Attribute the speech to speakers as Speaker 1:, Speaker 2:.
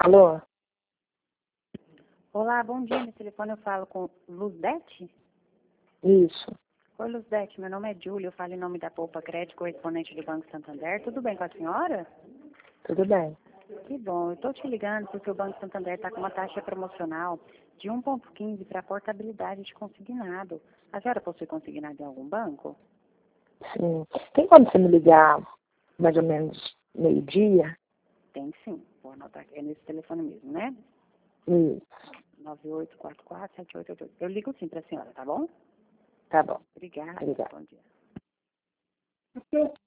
Speaker 1: Alô?
Speaker 2: Olá, bom dia. No telefone eu falo com Luzete?
Speaker 1: Isso.
Speaker 2: Oi, Luzete. Meu nome é Júlia. Eu falo em nome da Poupa Crédito, correspondente do Banco Santander. Tudo bem com a senhora?
Speaker 1: Tudo bem.
Speaker 2: Que bom. Eu estou te ligando porque o Banco Santander está com uma taxa promocional de 1,15 para portabilidade de consignado. A senhora possui consignado em algum banco?
Speaker 1: Sim. Tem como você me ligar mais ou menos meio-dia?
Speaker 2: Tem sim. Vou anotar aqui. É nesse telefone mesmo, né?
Speaker 1: Isso.
Speaker 2: 9844-7888. Eu ligo sim para a senhora, tá bom?
Speaker 1: Tá bom.
Speaker 2: Obrigada.
Speaker 1: Obrigada.
Speaker 2: Bom dia.